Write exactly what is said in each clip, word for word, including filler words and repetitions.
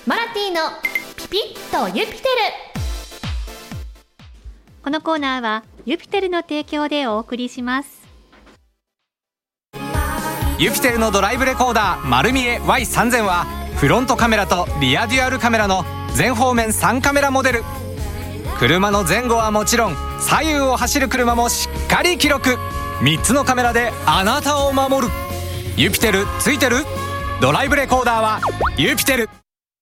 マナティーのピピッとユピテル。 このコーナーはユピテルの提供でお送りします。 ユピテルのドライブレコーダーマルミエ ワイさんぜん はフロントカメラとリアデュアルカメラの全方面さんカメラモデル。車の前後はもちろん左右を走る車もしっかり記録。みっつのカメラであなたを守る。ユピテルついてる？ドライブレコーダーはユピテル。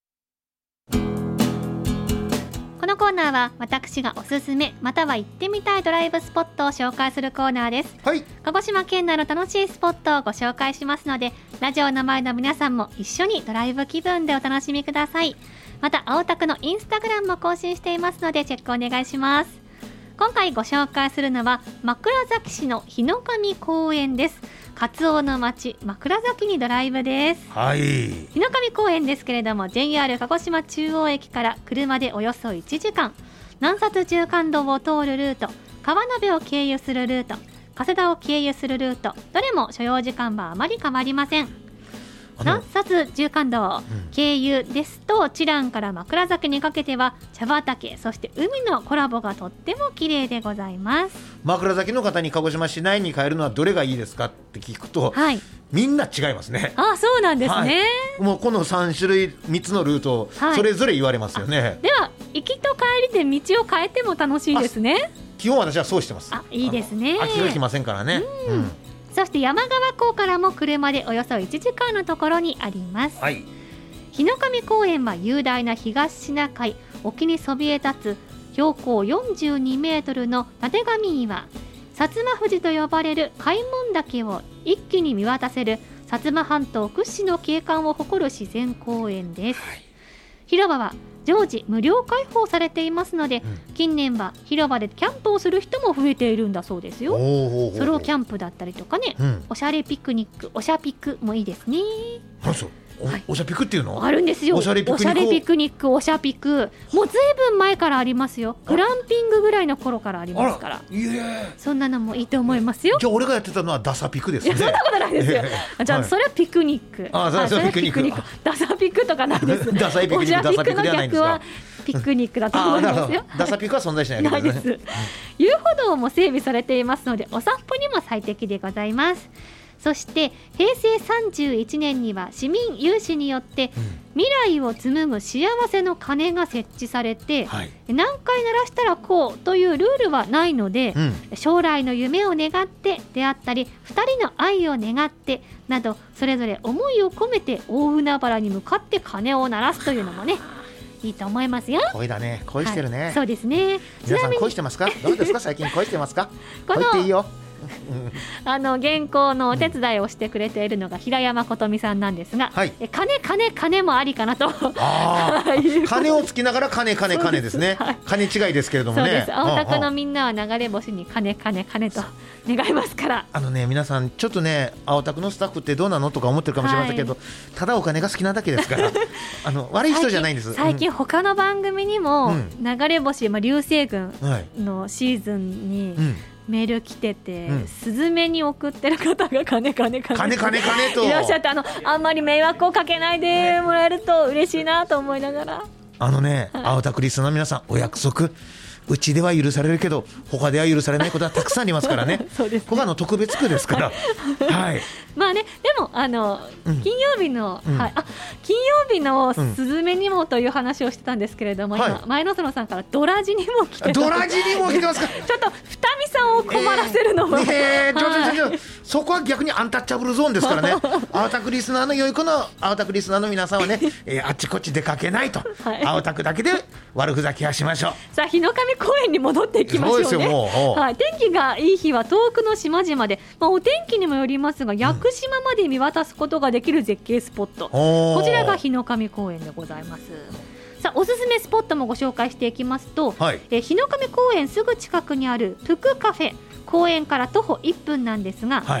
このコーナーは私がおすすめまたは行ってみたいドライブスポットを紹介するコーナーです。 はい、 鹿児島県内の楽しいスポットをご紹介しますので、ラジオの前の皆さんも一緒にドライブ気分でお楽しみください。また青タクのインスタグラムも更新していますのでチェックお願いします。今回ご紹介するのは枕崎市の日の神公園です。カツオの町枕崎にドライブです。 はい、 日の神公園ですけれども ジェイアール 鹿児島中央駅から車でおよそいちじかん、南薩縦貫道を通るルート、川辺を経由するルート、加世田を経由するルート、どれも所要時間はあまり変わりません。南薩縦貫道経由ですと、知覧から枕崎にかけては茶畑、そして海のコラボがとっても綺麗でございます。 枕崎の方に鹿児島市内に帰るのはどれがいいですかって聞くと、 はい、 みんな違いますね。 あ、そうなんですね、はい、 もうこのさん種類みっつのルートをそれぞれ言われますよね、はい、 では行きと帰りで道を変えても楽しいですね。 基本私はそうしてます。 あ、いいですね。 飽きがきませんからね。うん、うん、 そして山川港からも車でおよそいちじかんのところにあります、 はい、 日の神公園は雄大な東シナ海沖にそびえ立つ標高よんじゅうにメートルの立神岩、薩摩富士と呼ばれる開門岳を一気に見渡せる薩摩半島屈指の景観を誇る自然公園です、はい、広場は常時無料開放されていますので、うん、近年は広場でキャンプをする人も増えているんだそうですよ。ソロキャンプだったりとかね、うん、おしゃれピクニック、おしゃピクもいいですね。 あ、そう、お、はい、おしゃピクっていうのあるんですよ。おしゃれピクニック、おしゃれピクニック、おしゃピクもうずいぶん前からありますよ。グランピングぐらいの頃からありますから、いえ、そんなのもいいと思いますよ。 じゃあ俺がやってたのはダサピクですね。 いや、そんなことないですよ、えー、じゃあそれはピクニック、 はい、あ、それはピクニック、 ダサピクとかないですダサピクニック、ダサピクではないんですか。 ピクニックだと思いますよ。 ダサピクは存在しないわけですね。 遊歩道も整備されていますのでお散歩にも最適でございます。そして平成さんじゅういちねんには市民有志によって未来を紡ぐ幸せの鐘が設置されて、はい、何回鳴らしたらこうというルールはないので、うん、将来の夢を願ってであったりふたりの愛を願ってなどそれぞれ思いを込めて大海原に向かって鐘を鳴らすというのもねいいと思いますよ。 恋だね、恋してるね、 はい、そうですね。 皆さん恋してますか？どうですか？最近恋してますか？恋っていいよ。 あの原稿のお手伝いをしてくれているのが平山琴美さんなんですが、はい、え金金金もありかなと。あ金をつきながら金金金ですね。はい、金違いですけれどもね。 そうです。青タクのみんなは流れ星に金金金と願いますから。 あのね、皆さんちょっとね、青タクのスタッフってどうなのとか思ってるかもしれませんけど、はい、ただお金が好きなだけですからあの悪い人じゃないんです。 最近他の番組にも流れ星、まあ、流星群のシーズンに、うんうん、メール来てて、うん、スズメに送ってる方が金金金金金金といらっしゃって、あのあんまり迷惑をかけないでもらえると嬉しいなと思いながら、 あのね、はい、青タクリスの皆さんお約束、うちでは許されるけど他では許されないことはたくさんありますからね。そうですね、他の特別区ですから、はい、 まあね、でもあの、うん、金曜日の、うん、はい、あ金曜日のスズメにもという話をしてたんですけれども、うん、今、はい、前野園さんからドラジにも来てた。 ドラジにも来てますか？ ちょっと二見さんを困らせるのも、 えーえー、ちょちょちょそこは逆にアンタッチャブルゾーンですからね。青タクリスナーの良い子の青タクリスナーの皆さんはね、えー、あっちこっち出かけないと、はい、青タクだけで悪ふざけはしましょう。 さあ日の神公園に戻っていきましょうね。そうですよ、もう、はい、天気がいい日は遠くの島々で、まあ、お天気にもよりますが屋久島まで見渡すことができる絶景スポット、うん、こちらが日の神公園でございます。さあおすすめスポットもご紹介していきますと、はい、え日の神公園すぐ近くにあるプクカフェ、公園から徒歩いっぷんなんですが、はい、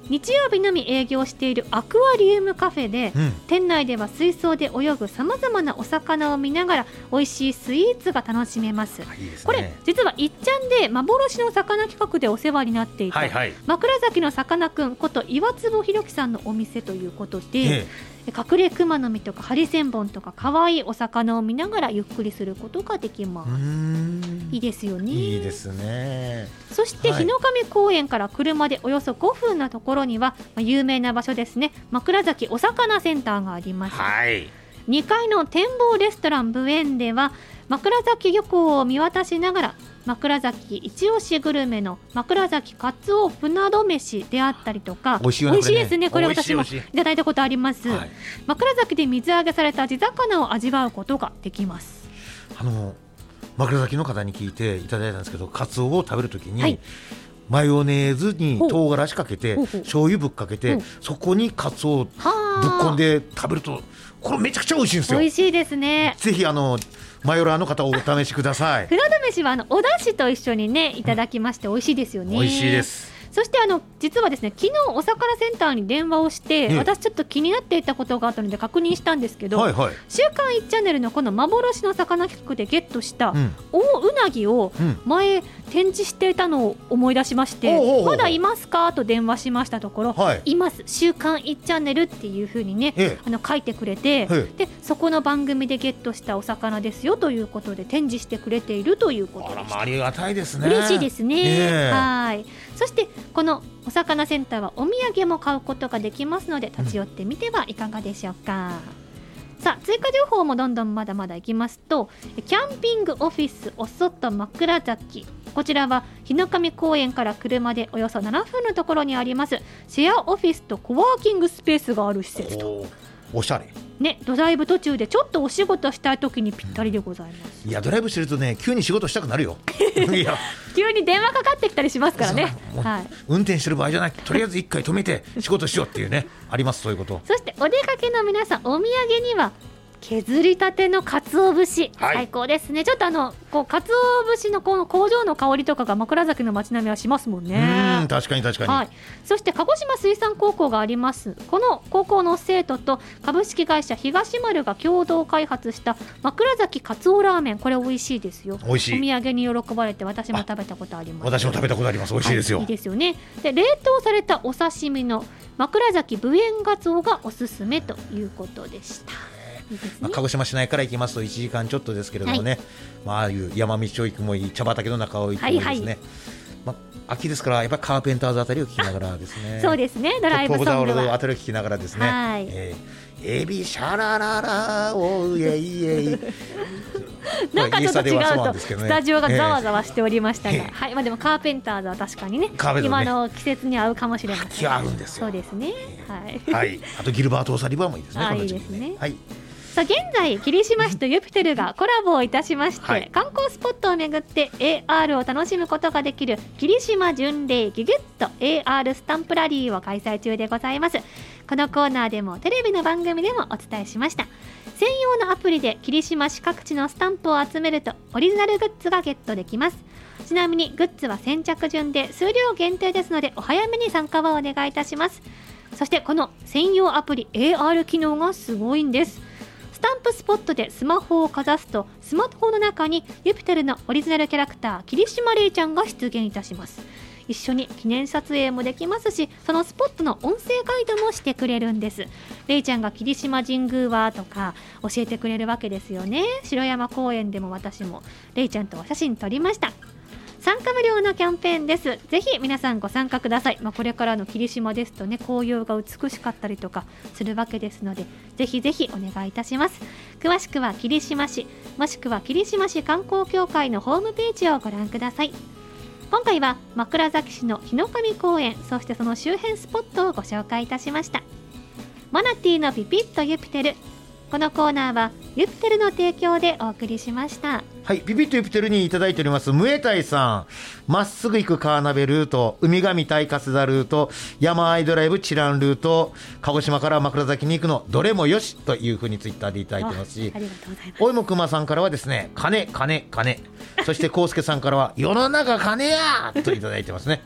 日曜日のみ営業しているアクアリウムカフェで、うん、店内では水槽で泳ぐさまざまなお魚を見ながら美味しいスイーツが楽しめます。いいですね、これ実はいっちゃんで幻の魚企画でお世話になっていた、はいはい、枕崎のさかなクンこと岩坪ひろきさんのお店ということで、ええ、隠れ熊の実とかハリセンボンとか可愛いお魚を見ながらゆっくりすることができます。うーん、いいですよね。 いいですね。 そして日の神公園から車でおよそごふんのところには、まあ、有名な場所ですね、枕崎お魚センターがあります、はい、にかいの展望レストランブエンでは枕崎漁港を見渡しながら枕崎一押しグルメの枕崎カツオ船戸飯であったりとか、 美味しいよね、 美味しいですね、これ私もいただいたことあります、はい、枕崎で水揚げされた地魚を味わうことができます。 あの枕崎の方に聞いていただいたんですけど、カツオを食べるときに、はい、マヨネーズに唐辛子かけてほうほう醤油ぶっかけて、うん、そこにカツオをぶっこんで食べるとこれめちゃくちゃ美味しいんですよ。 美味しいですね。 ぜひあのマヨラーの方お試しください。 船戸飯はあのお出汁と一緒にねいただきまして美味しいですよね、 うん、美味しいです。 そしてあの実はですね、昨日お魚センターに電話をして、ね、私ちょっと気になっていたことがあったので確認したんですけど、はいはい、週刊いちチャンネルのこの幻の魚企画でゲットした大うなぎを前展示していたのを思い出しまして、うん、まだいますかと電話しましたところ、はい、います、週刊いちチャンネルっていう風にね、ええ、あの書いてくれて、ええ、でそこの番組でゲットしたお魚ですよということで展示してくれているということでした。 あら、ありがたいですね。 嬉しいですね、ええ、はい。そしてこのお魚センターはお土産も買うことができますので立ち寄ってみてはいかがでしょうか、うん、さあ追加情報もどんどんまだまだいきますと、キャンピングオフィスお外枕崎、こちらは日の神公園から車でおよそななふんのところにありますシェアオフィスとコワーキングスペースがある施設と、 おしゃれね、ドライブ途中でちょっとお仕事したい時にぴったりでございます。 いやドライブしてるとね急に仕事したくなるよいや急に電話かかってきたりしますからね、はい、 運転してる場合じゃない、とりあえず一回止めて仕事しようっていうねあります、そういうこと。 そしてお出かけの皆さん、お土産には削りたての鰹節、はい、最高ですね。ちょっとあのこう鰹節のこの工場の香りとかが枕崎の街並みはしますもんね。 うん、確かに確かに、はい、 そして鹿児島水産高校があります。この高校の生徒と株式会社東丸が共同開発した枕崎鰹ラーメン、これ美味しいですよ。 美味しい。 お土産に喜ばれて私も食べたことあります。 私も食べたことあります。美味しいですよ、 はい、いいですよね。で冷凍されたお刺身の枕崎無塩ガツオがおすすめということでした。いいですね。 まあ、鹿児島市内から行きますといちじかんちょっとですけれどもね、はい、まあ、ああいう山道を行くもいい、茶畑の中を行くもいいですね、はいはい、まあ、秋ですからやっぱりカーペンターズあたりを聞きながらですねそうですね、ドライブソングはポークダウルあたりを聞きながらですね、はい、えー、エビシャラララおイエイエイなんかちょっと違うとスタジオがざわざわしておりましたが、えーはい、まあ、でもカーペンターズは確かにね、今の季節に合うかもしれません。 秋は合うんですよ。 そうですね、 はい、はい、あとギルバート・オサリバーもいいですね。 あ、 このいいですね、 はい。 さあ現在霧島市とユピテルがコラボをいたしまして、はい、観光スポットを巡って エーアール を楽しむことができる霧島巡礼ギュギュッと エーアール スタンプラリーを開催中でございます。このコーナーでもテレビの番組でもお伝えしました。専用のアプリで霧島市各地のスタンプを集めるとオリジナルグッズがゲットできます。ちなみにグッズは先着順で数量限定ですのでお早めに参加をお願いいたします。そしてこの専用アプリ エーアール 機能がすごいんです。スタンプスポットでスマホをかざすとスマホの中にユピテルのオリジナルキャラクター霧島レイちゃんが出現いたします。一緒に記念撮影もできますし、そのスポットの音声ガイドもしてくれるんです。レイちゃんが霧島神宮はとか教えてくれるわけですよね。城山公園でも私もレイちゃんとお写真撮りました。参加無料のキャンペーンです。ぜひ皆さんご参加ください。まあ、これからの霧島ですとね、紅葉が美しかったりとかするわけですので、ぜひぜひお願いいたします。詳しくは霧島市もしくは霧島市観光協会のホームページをご覧ください。今回は枕崎市の日の神公園、そしてその周辺スポットをご紹介いたしました。マナティーのピピッとユピテル、このコーナーはユピテルの提供でお送りしました。 はい、ピピッとユピテルにいただいておりますムエタイさん、まっすぐ行くカーナベルート、海上対春日ルート、山あいドライブチランルート、鹿児島から枕崎に行くのどれもよしというふうにツイッターでいただいてますし、 ありがとうございます。 おいもくまさんからはですね、金金金そしてコウスケさんからは世の中金やといただいてますね。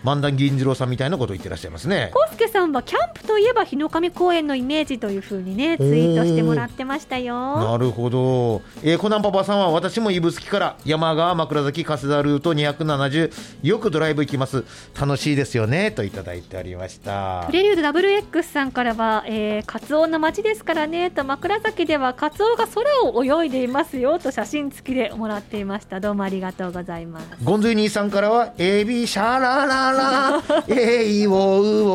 万田銀次郎さんみたいなことを言ってらっしゃいますね。 コウスケさんはキャンプといえば日の神公園のイメージという風にねツイートしてもらってましたよ。 なるほど、えー、コナンパパさんは私も指宿から山川枕崎加世田ルートにひゃくななじゅうよくドライブ行きます、楽しいですよねといただいておりました。 プレリュード ダブリューエックス さんからは、えー、カツオの街ですからねと、枕崎ではカツオが空を泳いでいますよと写真付きでもらっていました。どうもありがとうございます。 ゴンズイ兄さんからはエビシャラララエイウォウウォ